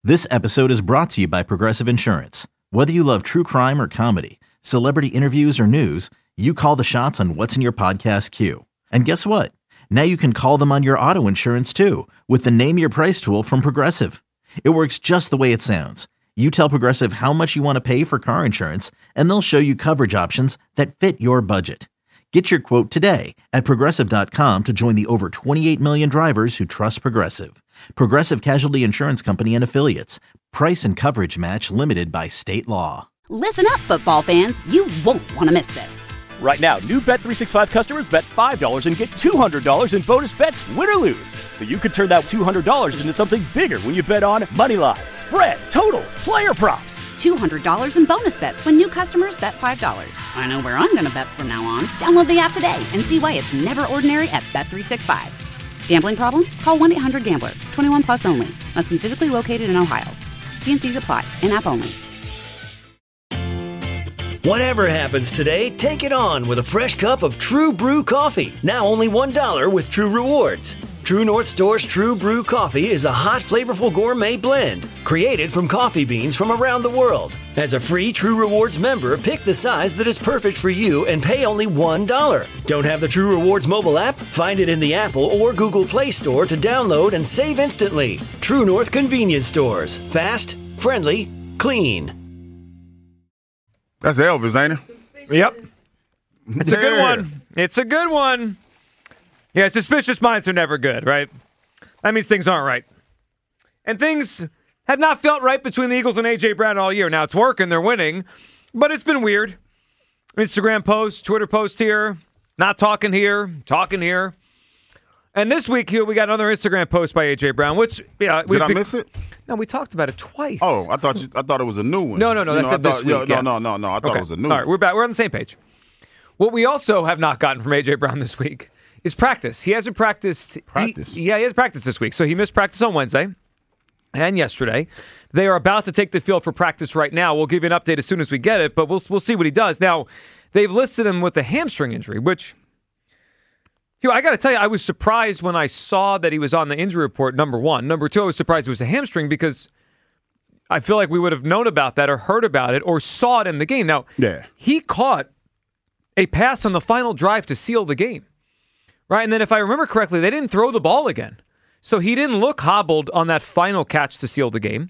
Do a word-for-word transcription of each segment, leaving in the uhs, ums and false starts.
This episode is brought to you by Progressive Insurance. Whether you love true crime or comedy, celebrity interviews or news, you call the shots on what's in your podcast queue. And guess what? Now you can call them on your auto insurance too with the Name Your Price tool from Progressive. It works just the way it sounds. You tell Progressive how much you want to pay for car insurance, and they'll show you coverage options that fit your budget. Get your quote today at Progressive dot com to join the over twenty-eight million drivers who trust Progressive. Progressive Casualty Insurance Company and Affiliates. Price and coverage match limited by state law. Listen up, football fans. You won't want to miss this. Right now, new Bet three sixty-five customers bet five dollars and get two hundred dollars in bonus bets, win or lose. So you could turn that two hundred dollars into something bigger when you bet on moneyline, spread, totals, player props. two hundred dollars in bonus bets when new customers bet five dollars. I know where I'm going to bet from now on. Download the app today and see why it's never ordinary at Bet three sixty-five. Gambling problem? Call one eight hundred gambler. twenty-one plus only. Must be physically located in Ohio. T and C's apply. In-app only. Whatever happens today, take it on with a fresh cup of True Brew coffee. Now only one dollar with True Rewards. True North Store's True Brew coffee is a hot, flavorful gourmet blend created from coffee beans from around the world. As a free True Rewards member, pick the size that is perfect for you and pay only one dollar. Don't have the True Rewards mobile app? Find it in the Apple or Google Play Store to download and save instantly. True North Convenience Stores. Fast, friendly, clean. That's Elvis, ain't it? Yep. It's yeah. a good one. It's a good one. Yeah, suspicious minds are never good, right? That means things aren't right. And things have not felt right between the Eagles and A J. Brown all year. Now, it's working. They're winning. But it's been weird. Instagram posts, Twitter posts here, not talking here, talking here. And this week here, we got another Instagram post by A J. Brown, which, yeah. Did I be- miss it? No, we talked about it twice. Oh, I thought you, I thought it was a new one. No, no, no. You That's know, it this thought, week. yo, Yeah. No, no, no, no. I thought okay. it was a new All right, one. we're back. We're on the same page. What we also have not gotten from A J. Brown this week is practice. He hasn't practiced. Practice? He, yeah, he has practice this week. So he missed practice on Wednesday and yesterday. They are about to take the field for practice right now. We'll give you an update as soon as we get it, but we'll we'll see what he does. Now, they've listed him with a hamstring injury, which, you know, I got to tell you, I was surprised when I saw that he was on the injury report, number one. Number two, I was surprised it was a hamstring because I feel like we would have known about that or heard about it or saw it in the game. Now, yeah. he caught a pass on the final drive to seal the game, right? And then if I remember correctly, they didn't throw the ball again. So he didn't look hobbled on that final catch to seal the game.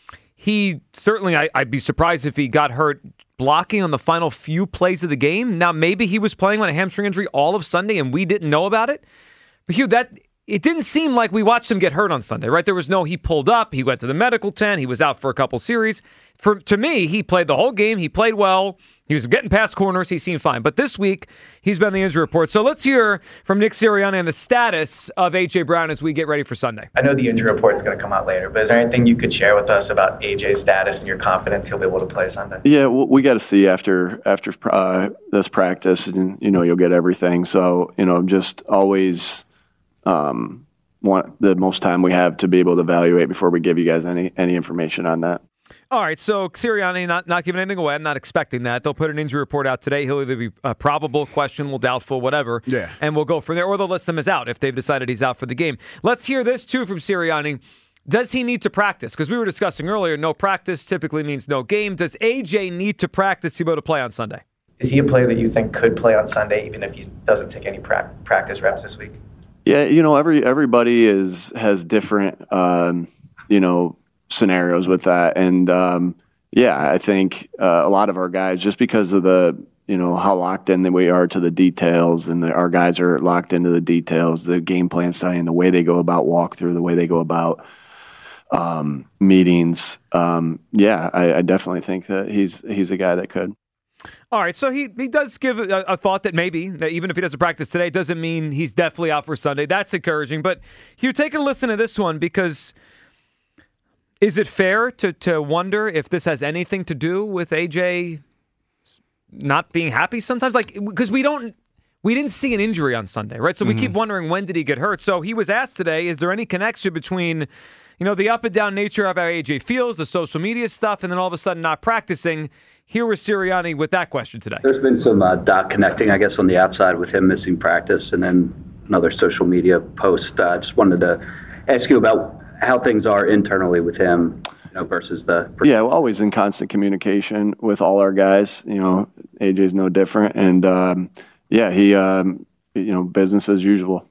He certainly, I, I'd be surprised if he got hurt blocking on the final few plays of the game. Now, maybe he was playing with a hamstring injury all of Sunday and we didn't know about it. But Hugh, that it didn't seem like we watched him get hurt on Sunday, right? There was no, he pulled up, he went to the medical tent, he was out for a couple series. For To me, he played the whole game, he played well, he was getting past corners, he seemed fine. But this week, he's been on the injury report. So let's hear from Nick Sirianni on the status of A J. Brown as we get ready for Sunday. I know the injury report is going to come out later, but is there anything you could share with us about A J's status and your confidence he'll be able to play Sunday? Yeah, well, we got to see after after uh, this practice, and you know you'll get everything. So you know, just always um, want the most time we have to be able to evaluate before we give you guys any any information on that. All right, so Sirianni not, not giving anything away. I'm not expecting that. They'll put an injury report out today. He'll either be uh, probable, questionable, doubtful, whatever. Yeah. And we'll go from there, or they'll list them as out if they've decided he's out for the game. Let's hear this, too, from Sirianni. Does he need to practice? Because we were discussing earlier, no practice typically means no game. Does A J need to practice to be able to play on Sunday? Is he a player that you think could play on Sunday, even if he doesn't take any pra- practice reps this week? Yeah, you know, every everybody is has different, um, you know, scenarios with that, and um, yeah, I think uh, a lot of our guys, just because of the, you know, how locked in that we are to the details, and the, our guys are locked into the details, the game plan studying, the way they go about walkthrough, the way they go about um, meetings. Um, yeah, I, I definitely think that he's he's a guy that could. All right, so he, he does give a, a thought that maybe, that even if he doesn't practice today, doesn't mean he's definitely out for Sunday. That's encouraging. But Hugh, take a listen to this one, because is it fair to, to wonder if this has anything to do with A J not being happy sometimes? Like, because we don't, we didn't see an injury on Sunday, right? So we mm-hmm. keep wondering, when did he get hurt? So he was asked today, is there any connection between, you know, the up and down nature of how A J feels, the social media stuff, and then all of a sudden not practicing? Here was Sirianni with that question today. There's been some uh, dot connecting, I guess, on the outside with him missing practice, and then another social media post. I uh, just wanted to ask you about how things are internally with him. you know, versus the. Yeah, we're always in constant communication with all our guys. You know, A J's no different, and um, yeah, he, um, you know, business as usual.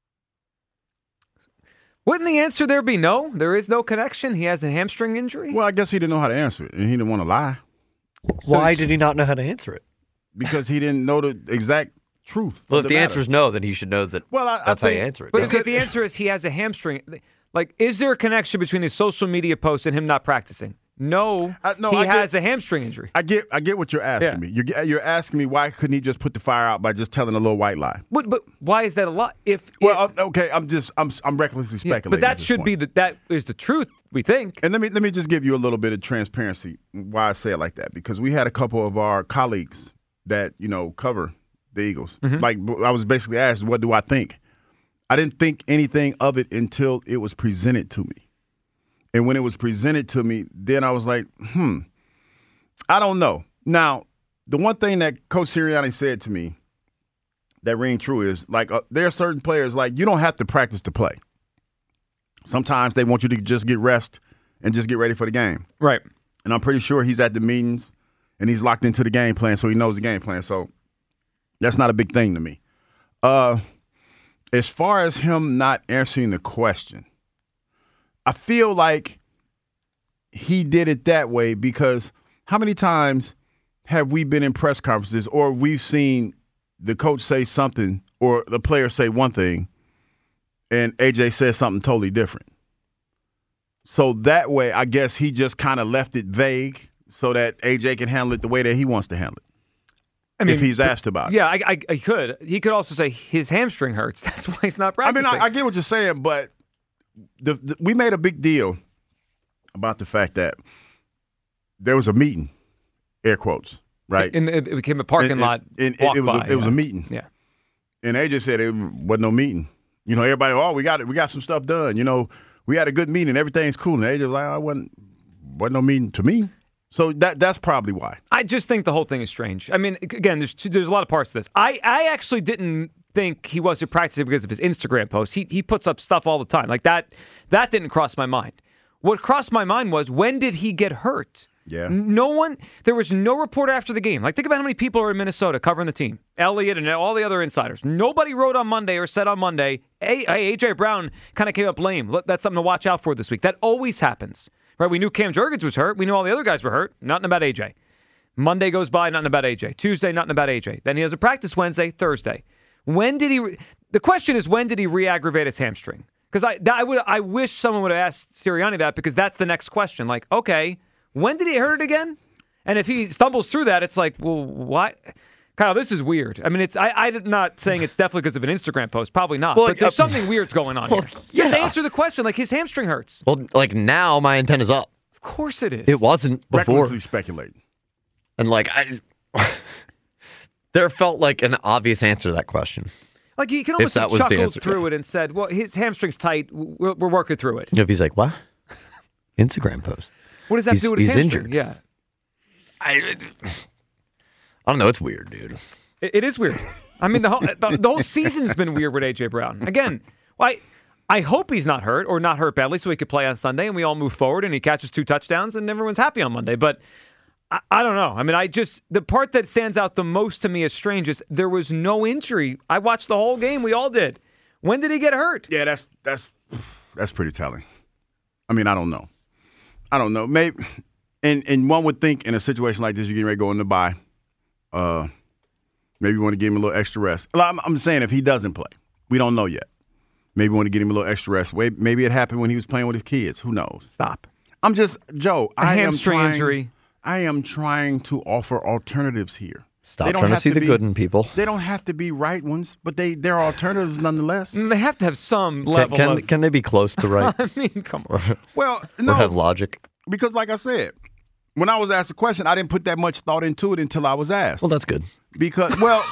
Wouldn't the answer there be no? There is no connection. He has a hamstring injury. Well, I guess he didn't know how to answer it, and he didn't want to lie. Why did he not know how to answer it? Because he didn't know the exact truth. Well, of if the matter. answer is no, then he should know that Well, I- I that's how think- you answer it. But if the answer is he has a hamstring, like, is there a connection between his social media post and him not practicing? No, I- no, he I get- has a hamstring injury. I get, I get what you're asking Yeah. me. You're, you're asking me why couldn't he just put the fire out by just telling a little white lie? But, but why is that a lot? If Well, uh, okay, I'm just, I'm, I'm recklessly yeah, speculating. but at that this should point. be the, that is the truth. We think. And let me let me just give you a little bit of transparency why I say it like that, because we had a couple of our colleagues that, you know, cover the Eagles. Mm-hmm. Like, I was basically asked, what do I think? I didn't think anything of it until it was presented to me. And when it was presented to me, then I was like, hmm, I don't know. Now, the one thing that Coach Sirianni said to me that rang true is, like, uh, there are certain players, like, you don't have to practice to play. Sometimes they want you to just get rest and just get ready for the game. Right. And I'm pretty sure he's at the meetings and he's locked into the game plan, so he knows the game plan. So that's not a big thing to me. Uh, as far as him not answering the question, I feel like he did it that way because how many times have we been in press conferences or we've seen the coach say something or the player say one thing and A J says something totally different? So that way, I guess he just kind of left it vague so that A J can handle it the way that he wants to handle it. I mean, if he's asked about it. Yeah, I, I, I could. He could also say his hamstring hurts. That's why he's not I practicing. mean, I, I get what you're saying, but the, the, we made a big deal about the fact that there was a meeting, air quotes, right? In the, it became a parking And- lot. and- and walk it was a- by, it was yeah. a meeting. Yeah. And A J said it wasn't no meeting. You know, everybody, oh, we got it. We got some stuff done. You know, we had a good meeting. Everything's cool. And A J was like, I wasn't, wasn't no meeting to me. So that that's probably why. I just think the whole thing is strange. I mean, again, there's two, there's a lot of parts to this. I, I actually didn't think he wasn't practicing because of his Instagram posts. He he puts up stuff all the time. Like that that didn't cross my mind. What crossed my mind was, when did he get hurt? Yeah. No one, there was no reporter after the game. Like, think about how many people are in Minnesota covering the team. Elliott and all the other insiders. Nobody wrote on Monday or said on Monday, hey, hey A J Brown kind of came up lame. Look, that's something to watch out for this week. That always happens. Right? We knew Cam Jurgens was hurt. We knew all the other guys were hurt. Nothing about A J. Monday goes by, nothing about A J. Tuesday, nothing about A J. Then he has a practice Wednesday, Thursday. When did he? Re- the question is, when did he re-aggravate his hamstring? Because I, I would, I wish someone would have asked Sirianni that, because that's the next question. Like, okay, when did he hurt it again? And if he stumbles through that, it's like, well, why? Kyle, this is weird. I mean, it's I, I'm not saying it's definitely because of an Instagram post. Probably not. Well, but there's uh, something weird's going on well, here. Just yeah. answer the question. Like, his hamstring hurts. Well, like now my antenna's up. Of course it is. It wasn't before. Recklessly speculating. And like I there felt like an obvious answer to that question. Like, you can almost that have was the chuckled answer, through yeah. it and said, well, his hamstring's tight. We're, we're working through it. If he's like, what? Instagram post. What does that He's- do with his he's hamstring? injured. Yeah. I I don't know, it's weird, dude. It, it is weird. I mean, the whole the, the whole season's been weird with A J Brown. Again, I I hope he's not hurt or not hurt badly, so he could play on Sunday and we all move forward and he catches two touchdowns and everyone's happy on Monday. But I, I don't know. I mean, I just the part that stands out the most to me as strange is there was no injury. I watched the whole game. We all did. When did he get hurt? Yeah, that's that's that's pretty telling. I mean, I don't know. I don't know. Maybe, and and one would think in a situation like this, you're getting ready to go in the bye. Uh, maybe you want to give him a little extra rest. Well, I'm, I'm saying if he doesn't play, we don't know yet. Maybe you want to give him a little extra rest. Wait, maybe it happened when he was playing with his kids. Who knows? Stop. I'm just Joe. A I hamstring am trying, injury. I am trying to offer alternatives here. Stop They don't trying to have see the be- good in people. They don't have to be right ones, but they they're alternatives nonetheless. They have to have some Can, level can, of. can they be close to right? I mean, come on. Well, Or no, have logic? because like I said, when I was asked the question, I didn't put that much thought into it until I was asked. Well, that's good. Because, well,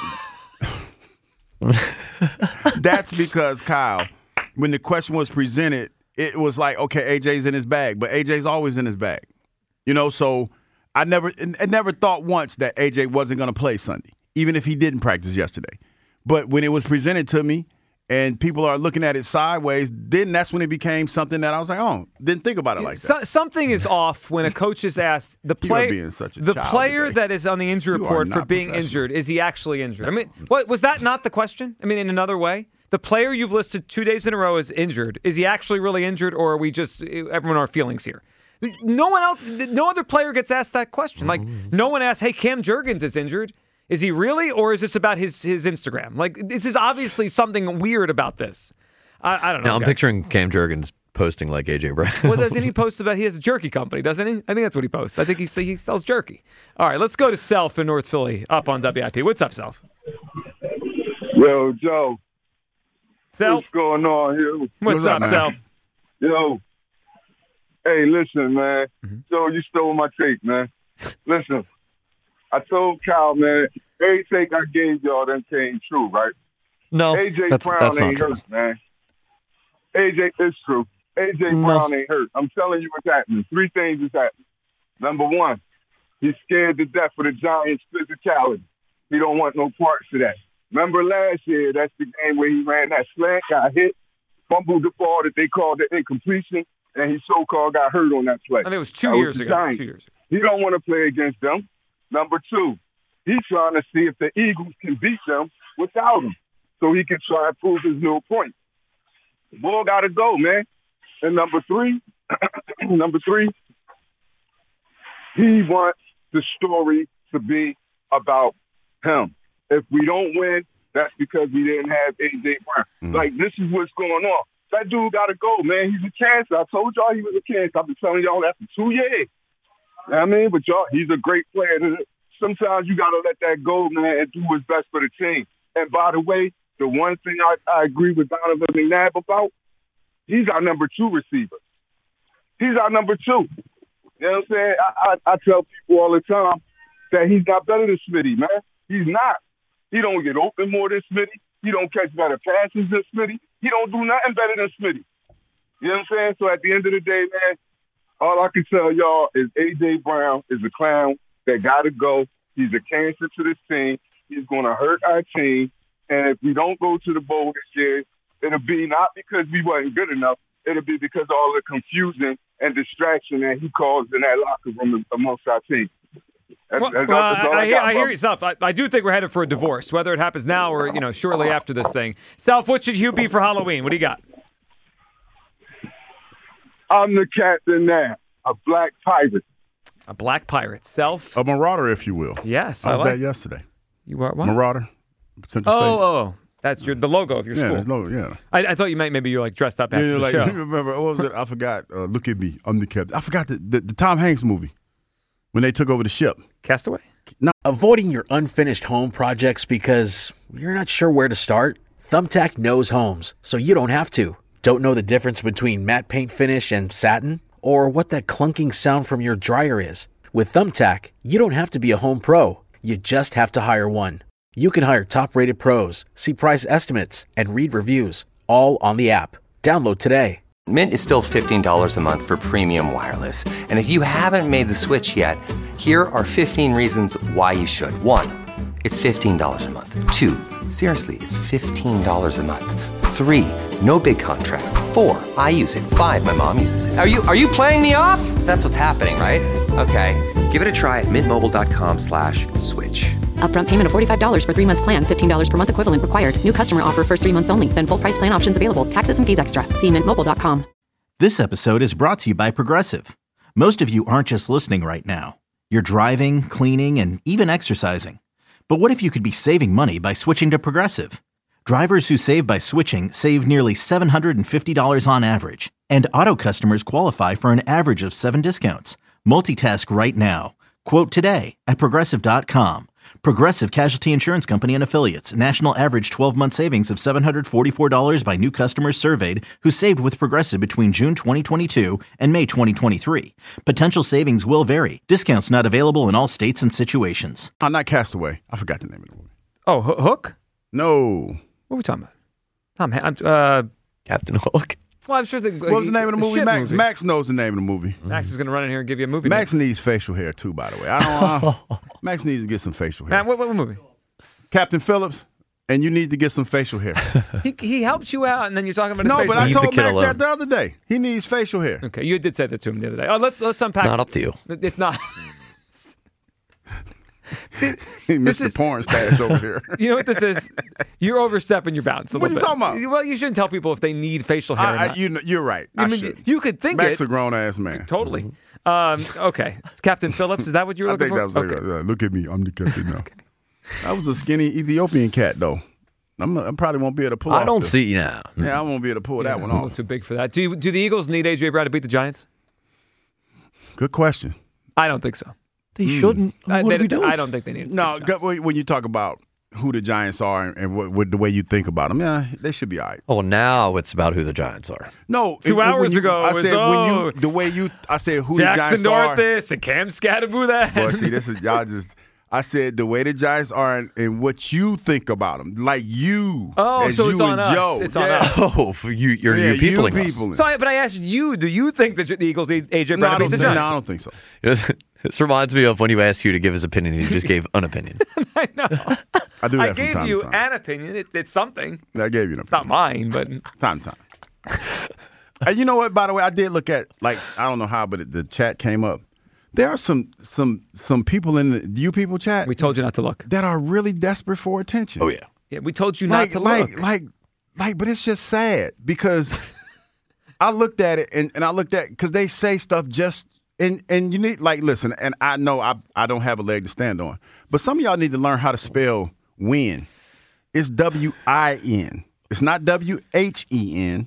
that's because, Kyle, when the question was presented, it was like, okay, A J's in his bag, but A J's always in his bag. You know, so I never I never thought once that A J wasn't going to play Sunday, even if he didn't practice yesterday. But when it was presented to me and people are looking at it sideways, then that's when it became something that I was like, oh, didn't think about it like that. So, something is off when a coach is asked the player, being such a the child player today. that is on the injury You are report for not being professional. injured. Is he actually injured? I mean, what was that not the question? I mean, in another way, the player you've listed two days in a row is injured. Is he actually really injured, or are we just everyone our feelings here? No one else, no other player gets asked that question. Like, no one asks, hey, Cam Jurgens is injured. Is he really, or is this about his his Instagram? Like, this is obviously something weird about this. I, I don't know. Now I'm guys. picturing Cam Jurgens posting like A J Brown. Well, doesn't he post about he has a jerky company, doesn't he? I think that's what he posts. I think he he sells jerky. All right, let's go to Self in North Philly up on W I P. What's up, Self? Yo, Joe. Self. What's going on here? What's, What's up, up, man? Self? Yo. Hey, listen, man. Mm-hmm. Joe, you stole my take, man. Listen, I told Kyle, man, every take I gave y'all then came true, right? No, A J that's, Brown that's not ain't true. hurt, man. A J, it's true. A J No. Brown ain't hurt. I'm telling you what's happening. Three things is happening. Number one, he's scared to death of the Giants' physicality. He don't want no parts of that. Remember last year, that's the game where he ran that slant, got hit, fumbled the ball that they called the incompletion, and he so-called got hurt on that play. I think it was two That years the ago. Giants. Two years. He don't want to play against them. Number two, he's trying to see if the Eagles can beat them without him, so he can try to prove his little point. The ball got to go, man. And number three, number three, he wants the story to be about him. If we don't win, that's because we didn't have A J Brown. Mm. Like, this is what's going on. That dude got to go, man. He's a cancer. I told y'all he was a cancer. I've been telling y'all that for two years. You know what I mean? But y'all, he's a great player. Sometimes you got to let that go, man, and do what's best for the team. And by the way, the one thing I, I agree with Donovan McNabb about, he's our number two receiver. He's our number two. You know what I'm saying? I, I, I tell people all the time that he's not better than Smitty, man. He's not. He don't get open more than Smitty. He don't catch better passes than Smitty. He don't do nothing better than Smitty. You know what I'm saying? So at the end of the day, man, all I can tell y'all is A J Brown is a clown that got to go. He's a cancer to this team. He's going to hurt our team. And if we don't go to the bowl this year, it'll be not because we wasn't good enough. It'll be because of all the confusion and distraction that he caused in that locker room amongst our team. That's, Well, that's, well, that's all I, I, I, hear, got, I hear brother. yourself. I, I do think we're headed for a divorce, whether it happens now or you know shortly after this thing. Self, what should Hugh be for Halloween? What do you got? I'm the captain now, a black pirate. A black pirate. Self. A marauder, if you will. Yes, I I was like that yesterday. You are what? Marauder. Central Oh, State. oh, that's your the logo of your Yeah, school. there's no, yeah. I, I thought you meant maybe you're like dressed up after Yeah, the like, show. remember, what was it? I forgot. Uh, Look at me. I'm the captain. I forgot the, the, the Tom Hanks movie when they took over the ship. Castaway? Avoiding your unfinished home projects because you're not sure where to start? Thumbtack knows homes, so you don't have to. Don't know the difference between matte paint finish and satin? Or what that clunking sound from your dryer is? With Thumbtack, you don't have to be a home pro. You just have to hire one. You can hire top-rated pros, see price estimates, and read reviews, all on the app. Download today. Mint is still fifteen dollars a month for premium wireless. And if you haven't made the switch yet, here are fifteen reasons why you should. One, it's fifteen dollars a month. Two, seriously, it's fifteen dollars a month. Three, no big contracts. Four, I use it. Five, my mom uses it. Are you are you playing me off? That's what's happening, right? Okay, give it a try at mintmobile.com slash switch. Upfront payment of forty-five dollars for three-month plan, fifteen dollars per month equivalent required. New customer offer first three months only. Then full price plan options available. Taxes and fees extra. See mint mobile dot com. This episode is brought to you by Progressive. Most of you aren't just listening right now. You're driving, cleaning, and even exercising. But what if you could be saving money by switching to Progressive? Drivers who save by switching save nearly seven hundred fifty dollars on average. And auto customers qualify for an average of seven discounts. Multitask right now. Quote today at Progressive dot com. Progressive Casualty Insurance Company and Affiliates. National average twelve-month savings of seven hundred forty-four dollars by new customers surveyed who saved with Progressive between June twenty twenty-two and May twenty twenty-three. Potential savings will vary. Discounts not available in all states and situations. I'm not Castaway. I forgot the name of the movie. Oh, H- Hook? No. What are we talking about? Tom, Han- uh, Captain Hook. Well, I'm sure the What was the name of the movie? shit Max movie. Max knows the name of the movie. Max is going to run in here and give you a movie. Max name. needs facial hair too, by the way. I don't. Uh, Max needs to get some facial hair. Matt, what, what movie? Captain Phillips. and you need to get some facial hair. he, he helped you out, and then you're talking about his No, facial but I hair. told Max that the other day. He needs facial hair. Okay, you did say that to him the other day. Oh, let's let's unpack. It's not up to you. It's not. He missed the porn stash over here. You know what this is? You're overstepping your bounds a What little are you bit. talking about? Well, you shouldn't tell people if they need facial hair. or I, I, not. you know, you're right. I I mean, should. you could think Max it. a grown ass man. Totally. Um, okay, Captain Phillips, is that what you were I looking think for? that was like, okay. uh, look at me, I'm the captain now. That was a skinny Ethiopian cat though. I'm, I probably won't be able to pull. I off don't the- see you now. Yeah, I won't be able to pull Yeah, that one a little off. too big for that. Do you, do the Eagles need A J Brown to beat the Giants? Good question. I don't think so. They shouldn't. I, What they, are we doing? I don't think they need it. No, go- when you talk about who the Giants are and, and what, what the way you think about them, yeah, they should be all right. Oh, now it's about who the Giants are. No, Two it- it- hours when you- ago, I it was, said when oh, you the way you I said who Jackson the Giants Northis and Cam Scatterbu. That. are. Boy, see, this is y'all just. I said the way the Giants are and, and what you think about them, like you. Oh, as so you it's on and us. Joe. It's on Yeah. us. Oh, for you, you're Yeah, you people. you people. So, I, but I asked you, do you think that the Eagles need A J No, Brown I to don't beat the think, Giants? no, I don't think so. This reminds me of when you asked you to give his opinion, and he just gave an opinion. I know. I do that I from gave time you to time. an opinion. It, it's something. I gave you an It's not mine, but time to time. And you know what? By the way, I did look at like I don't know how, but it, the chat came up. There are some some some people in the you people chat. we told you not to look. that are really desperate for attention. Oh yeah. Yeah, we told you like not to like look. like like, but it's just sad because I looked at it and, and I looked at because they say stuff just and and you need like listen and I know I I don't have a leg to stand on, but some of y'all need to learn how to spell win. It's W I N. It's not W H E N.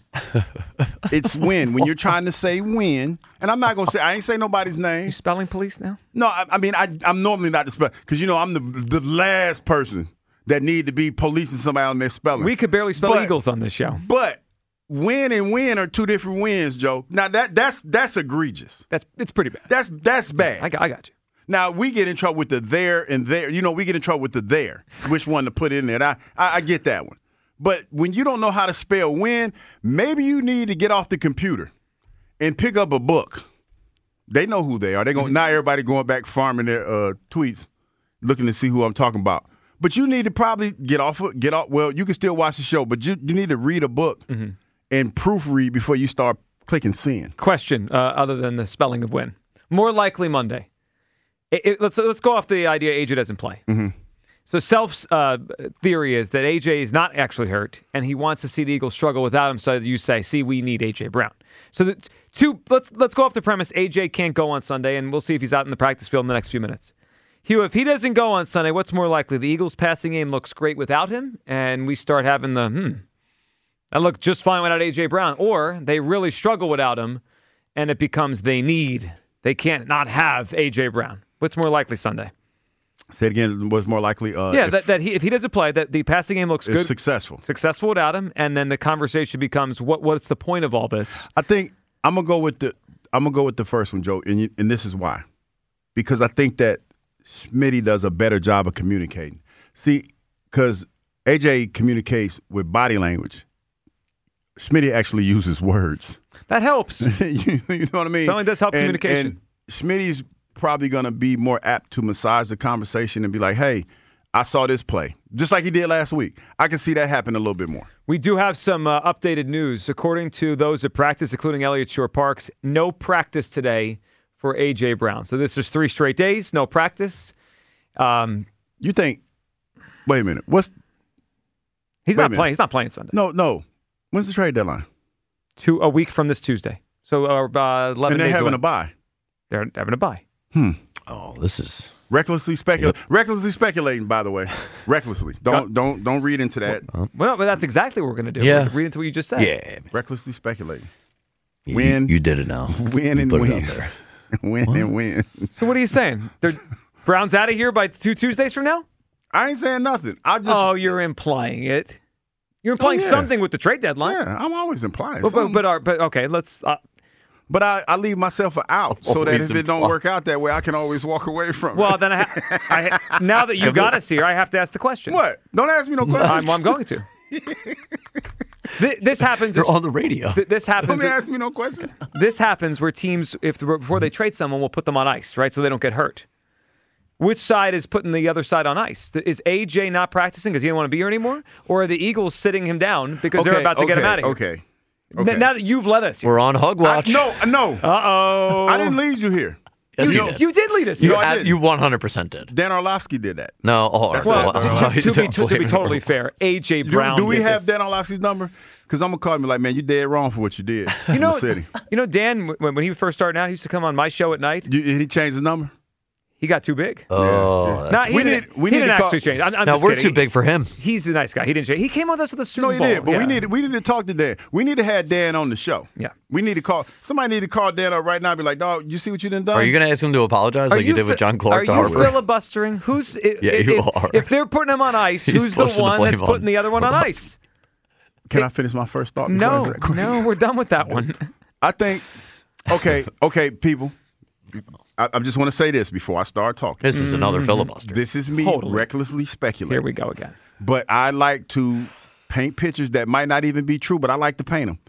It's win. When you're trying to say win, and I'm not gonna say I ain't say nobody's name. You spelling police now? No, I, I mean I I'm normally not the spell because you know I'm the the last person that need to be policing somebody on their spelling. We could barely spell But- Eagles on this show. But win and win are two different wins, Joe. Now that that's that's egregious. That's it's pretty bad. That's that's bad. I got, I got you. Now we get in trouble with the there and there. You know, we get in trouble with the there. Which one to put in there? I I, I get that one. But when you don't know how to spell win, maybe you need to get off the computer and pick up a book. They know who they are. They going now everybody going back farming their uh, tweets, looking to see who I'm talking about. But you need to probably get off of, get off. Well, you can still watch the show, but you, you need to read a book Mm-hmm. and proofread before you start clicking send. Question, uh, other than the spelling of win. More likely Monday. It, it, let's let's go off the idea A J doesn't play. Mm-hmm. So Self's uh, theory is that A J is not actually hurt, and he wants to see the Eagles struggle without him. So you say, "See, we need A J Brown." So the two. Let's let's go off the premise A J can't go on Sunday, and we'll see if he's out in the practice field in the next few minutes. Hugh, if he doesn't go on Sunday, what's more likely? The Eagles' passing game looks great without him, and we start having the hmm. That looked just fine without A J Brown, or they really struggle without him, and it becomes they need they can't not have A J Brown. What's more likely Sunday? Say it again. Was more likely? Uh, Yeah, if that, that he if he doesn't play, that the passing game looks it's good, successful. successful without him, and then the conversation becomes what what's the point of all this? I think I'm gonna go with the I'm gonna go with the first one, Joe, and you, and this is why, because I think that Smitty does a better job of communicating. See, because A J communicates with body language. Smitty actually uses words. That helps. you, you know what I mean? Certainly does help and, communication. And Smitty's probably gonna be more apt to massage the conversation and be like, "Hey, I saw this play," just like he did last week. I can see that happen a little bit more. We do have some uh, updated news. According to those at practice, including Elliott Shore-Parks, no practice today for A J Brown. So this is three straight days, no practice. Um, you think? Wait a minute. What's? He's wait a not minute. playing. He's not playing Sunday. No, no. When's the trade deadline? Two a week from this Tuesday. So uh, uh, eleven And they're days having away. a bye. They're having a bye. Hmm. Oh, this is recklessly speculating. Yep. Recklessly speculating. By the way, recklessly. Don't don't don't read into that. Well, but that's exactly what we're going to do. Yeah. We're gonna read into what you just said. Yeah. Recklessly speculating. You, Win. You did it now. Win You and put win. It out there. win What? and win. So what are you saying? They're, Brown's out of here by two Tuesdays from now? I ain't saying nothing. I just. Oh, you're implying it. You're implying Oh, yeah. something with the trade deadline. Yeah, I'm always implying. But but something. but, our, but okay, let's. Uh, But I, I leave myself out so that Always if it don't imply. work out that way, I can always walk away from well, it. then I, ha- I ha- now that you got us here, I have to ask the question. What? Don't ask me no questions. I'm, I'm going to. Th- this happens. You're on the radio. th- this Don't happens. ask me no questions. This happens where teams, if the, before they trade someone, will put them on ice, right, so they don't get hurt. Which side is putting the other side on ice? Is A J not practicing because he didn't want to be here anymore? Or are the Eagles sitting him down because okay, they're about to okay, get him out of here? Okay. okay. N- now that you've led us here. We're on Hug Watch. I, no, no. Uh-oh. I didn't lead you here. Yes, you, you, did. you did lead us You, here. No, I ab- did. you one hundred percent did. Dan Orlovsky did that. No, oh, That's Well, what- to, to, to, be, to, to be totally fair, A J Do, Brown do we did have this. Dan Orlovsky's number? Because I'm going to call him and be like, man, you dead wrong for what you did You know, in the city. you know, Dan, when, when he first started out, he used to come on my show at night. You, he changed his number? He got too big. Oh, Nah, he We didn't, need- we he need didn't to call- actually change. I'm, I'm now just we're kidding. too big for him. He's a nice guy. He didn't change. He came with us at the Super No, he Bowl. did. But yeah. we need we need to talk to Dan. We need to have Dan on the show. Yeah. We need to call somebody need to call Dan up right now and be like, dog, you see what you done done? Are you going to ask him to apologize Are like you, did with fi- John Clark Are to you Harper? filibustering? Who's i- Yeah, if, you if, are. if they're putting him on ice, He's who's the pushing the one blame that's on putting the other one on ice? Can I finish my first thought? before I No, answer that question? no, we're done with that one. I think, okay, okay, people. I, I just want to say this before I start talking. This is another filibuster. This is me Totally. recklessly speculating. Here we go again. But I like to paint pictures that might not even be true, but I like to paint them.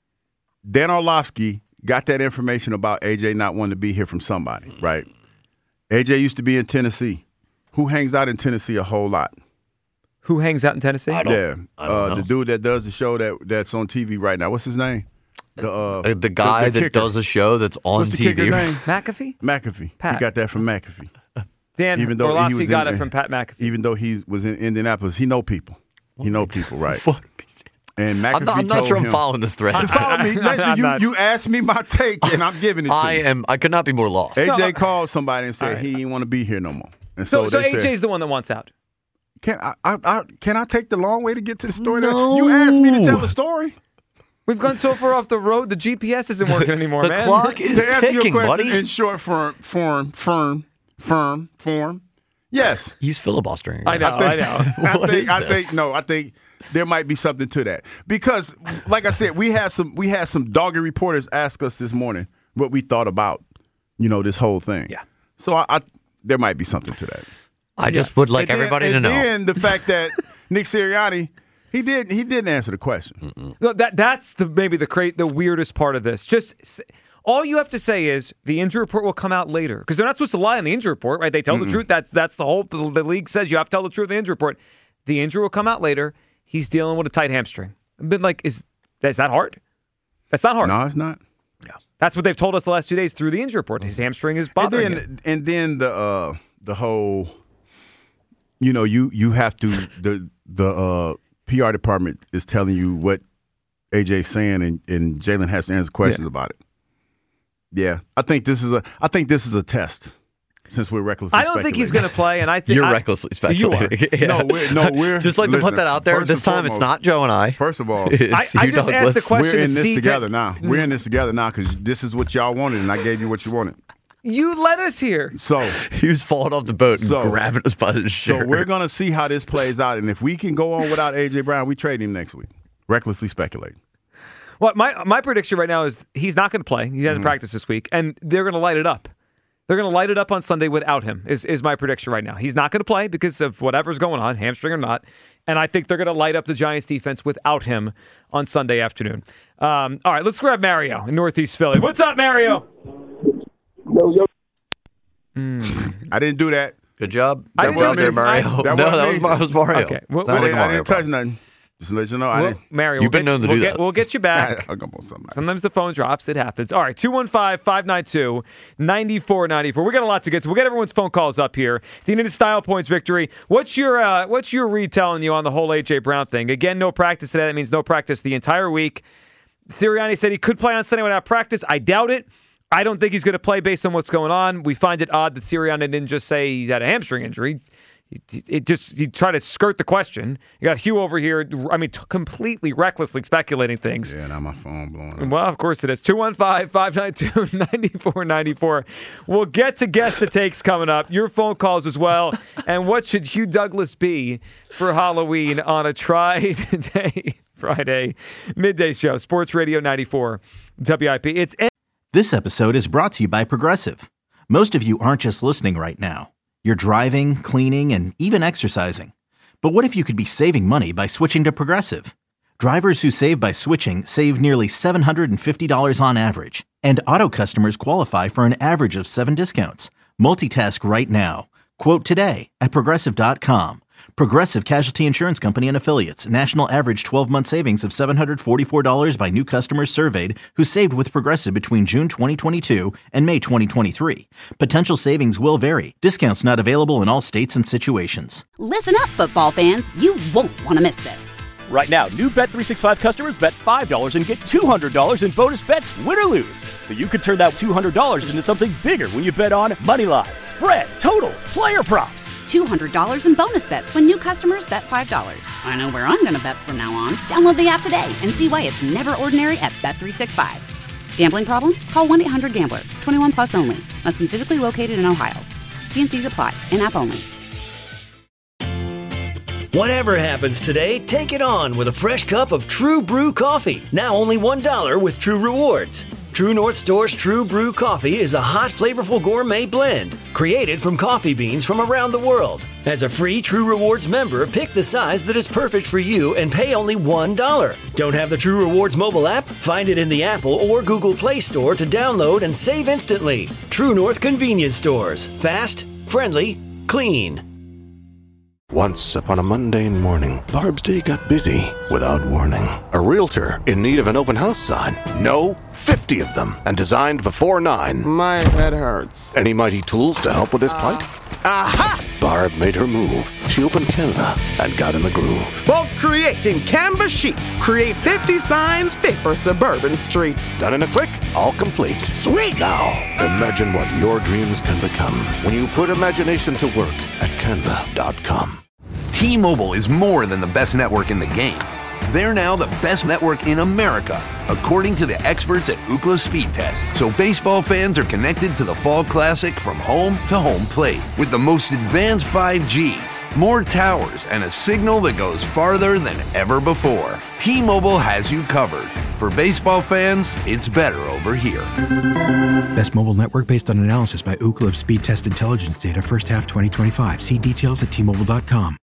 Dan Orlovsky got that information about A J not wanting to be here from somebody, right? A J used to be in Tennessee. Who hangs out in Tennessee a whole lot? Who hangs out in Tennessee? I don't- Yeah, I don't uh, know. the dude that does the show that that's on T V right now. What's his name? The uh, Uh, the guy the that kicker. does a show that's on What's the T V. kicker's name? McAfee? McAfee. Pat. He got that from McAfee. Dan Even though he Orlovsky was got in- it from Pat McAfee. Even though he was in Indianapolis, he know people. He know people, right? What? And McAfee I'm not, I'm not told sure I'm him, following this thread. You follow me? I- I'm you, not. you asked me my take, and I'm giving it to I you. am. I could not be more lost. A J So- called somebody and said All right. he didn't want to be here no more. And So, so, so they A J's said, the one that wants out. can I, I, I can I take the long way to get to the story? No. You asked me to tell the story. We've gone so far off the road, the G P S isn't working anymore, the man. clock is To answer your ticking, question buddy. in short form, form, firm, firm, form. Yes. He's filibustering. I know, I, think, know. I What think, is I this? think no, I think there might be something to that because, like I said, we had some we had some dogged reporters ask us this morning what we thought about, you know, this whole thing. Yeah. So I, I there might be something to that. I just would like And then- everybody and to know. then the fact that Nick Sirianni, he did he didn't answer the question. No, that that's the maybe the cra- the weirdest part of this. Just s- all you have to say is the injury report will come out later because they're not supposed to lie on the injury report, right? They tell the truth. That's that's the whole the, the league says you have to tell the truth in the injury report. The injury will come out later. He's dealing with a tight hamstring. I've been like, is is that hard? That's not hard. No, it's not. That's what they've told us the last two days through the injury report. His hamstring is And bothering then him. and then the uh, the whole, you know, you you have to the the uh, P R department is telling you what A J's saying, and, and Jalen has to answer questions Yeah. about it. Yeah, I think this is a I think this is a test. Since we're recklessly, I don't think he's going to play, and I think You're I- recklessly You are. speculating. Yeah. No, we're, no, we're just like to put listen, that out there. first This and time, it's foremost- not Joe and I. First of all, It's I you, just asked Douglas. the question we're in to this see together to- now. We're in this together now because this is what y'all wanted, and I gave you what you wanted. You led us here. So, He was falling off the boat and So- grabbing us by the so shirt. we're gonna see how this plays out, and if we can go on without A J Brown, we trade him next week. Recklessly speculating. Well, my my prediction right now is he's not going to play. He hasn't Mm-hmm. practiced this week, and they're going to light it up. They're going to light it up on Sunday without him. Is is my prediction right now? He's not going to play because of whatever's going on, hamstring or not. And I think they're going to light up the Giants defense without him on Sunday afternoon. Um, all right, let's grab Mario in Northeast Philly. What's up, Mario? Yo, yo. I didn't do that. Good job. I Good didn't job there, even- Mario. I- no, that that wasn't was, me. Mar- was Mario. Okay, well, That I was didn't, I Mario, didn't bro. touch nothing. Just to let you know, I Well, didn't. Mario, You've we'll been get, known to we'll do get, that. We'll get you back. I hung up on somebody. Sometimes the phone drops. It happens. All right, two one five, five nine two, nine four nine four. We got a lot to get to. We'll get everyone's phone calls up here. Do you need a style points victory? What's your uh, what's your read telling you on the whole A J Brown thing? Again, no practice today. That means no practice the entire week. Sirianni said he could play on Sunday without practice. I doubt it. I don't think he's going to play based on what's going on. We find it odd that Sirianni didn't just say he's had a hamstring injury. It, it just he tried to skirt the question. You got Hugh over here. I mean, t- completely recklessly speculating things. Yeah, now my phone blowing up. Well, of course it is. two one five, five nine two, nine four nine four. We'll get to Guess the Takes coming up. Your phone calls as well. And what should Hugh Douglas be for Halloween on a try-day Friday midday show? Sports Radio ninety-four W I P. It's This episode is brought to you by Progressive. Most of you aren't just listening right now. You're driving, cleaning, and even exercising. But what if you could be saving money by switching to Progressive? Drivers who save by switching save nearly seven hundred fifty dollars on average. And auto customers qualify for an average of seven discounts. Multitask right now. Quote today at Progressive dot com. Progressive Casualty Insurance Company and Affiliates. National average twelve-month savings of seven hundred forty-four dollars by new customers surveyed who saved with Progressive between June twenty twenty-two and May twenty twenty-three. Potential savings will vary. Discounts not available in all states and situations. Listen up, football fans. You won't want to miss this. Right now, new Bet three sixty-five customers bet five dollars and get two hundred dollars in bonus bets, win or lose. So you could turn that two hundred dollars into something bigger when you bet on money line, spread, totals, player props. two hundred dollars in bonus bets when new customers bet five dollars. I know where I'm going to bet from now on. Download the app today and see why it's never ordinary at Bet three sixty-five. Gambling problem? Call one eight hundred gambler. twenty-one plus only. Must be physically located in Ohio. T and C's apply. In-app only. Whatever happens today, take it on with a fresh cup of True Brew coffee. Now only one dollar with True Rewards. True North Store's True Brew coffee is a hot, flavorful gourmet blend created from coffee beans from around the world. As a free True Rewards member, pick the size that is perfect for you and pay only one dollar. Don't have the True Rewards mobile app? Find it in the Apple or Google Play Store to download and save instantly. True North Convenience Stores. Fast, friendly, clean. Once upon a mundane morning, Barb's day got busy without warning. A realtor in need of an open house sign. No, fifty of them, and designed before nine. My head hurts. Any mighty tools to help with his plight? Aha! Barb made her move. She opened Canva and got in the groove. Bulk creating Canva sheets. Create fifty signs fit for suburban streets. Done in a click, all complete. Sweet! Now, imagine what your dreams can become when you put imagination to work at canva dot com. T-Mobile is more than the best network in the game. They're now the best network in America, according to the experts at Ookla Speed Test. So baseball fans are connected to the Fall Classic from home to home plate with the most advanced five G, more towers, and a signal that goes farther than ever before. T-Mobile has you covered. For baseball fans, it's better over here. Best mobile network based on analysis by Ookla of Speed Test Intelligence data first half twenty twenty-five. See details at T Mobile dot com.